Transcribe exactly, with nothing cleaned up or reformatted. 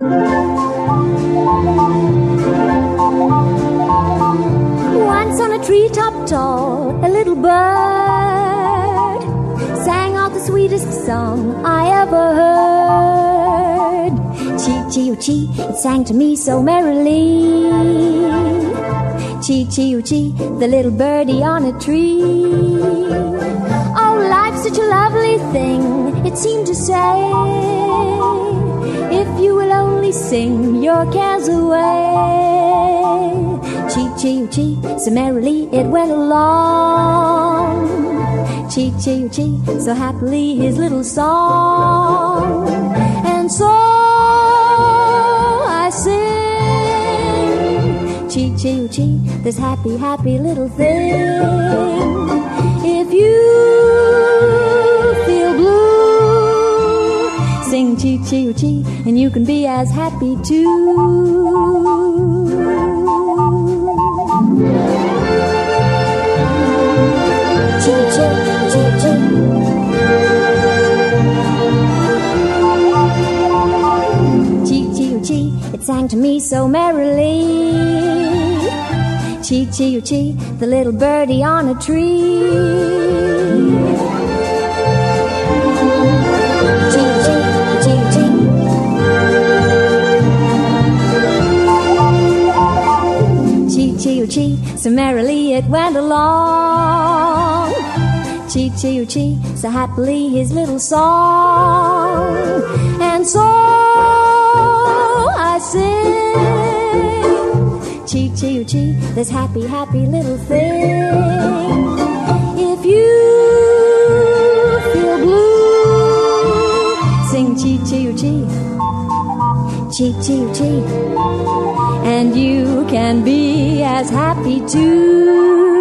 Once on a treetop tall, a little bird sang out the sweetest song I ever heard. Chee chee oo chee, it sang to me so merrily. Chee chee oo chee, the little birdie on a tree. Oh, life's such a lovely thing, it seemed to say, if you will only sing your cares away. Chee chee oo chee, so merrily it went along. Chee chee oo chee, so happily his little song. And so I sing, chee chee oo chee, this happy, happy little thing. If you feel blue, sing chee chee oo chee, and you can be as happy too. Chee chee, chee chee. Chee chee oo chee, it sang to me so merrily. Chee chee oo chee, the little birdie on a tree. Chee chee, chee chee. Chee chee oo chee, so merrily it went along. Chee chee oo chee, so happily his little song. And so I sing, chee chee oo chee, this happy, happy little thing. If you feel blue, sing chee chee oo chee, chee chee oo chee, and you can be as happy too.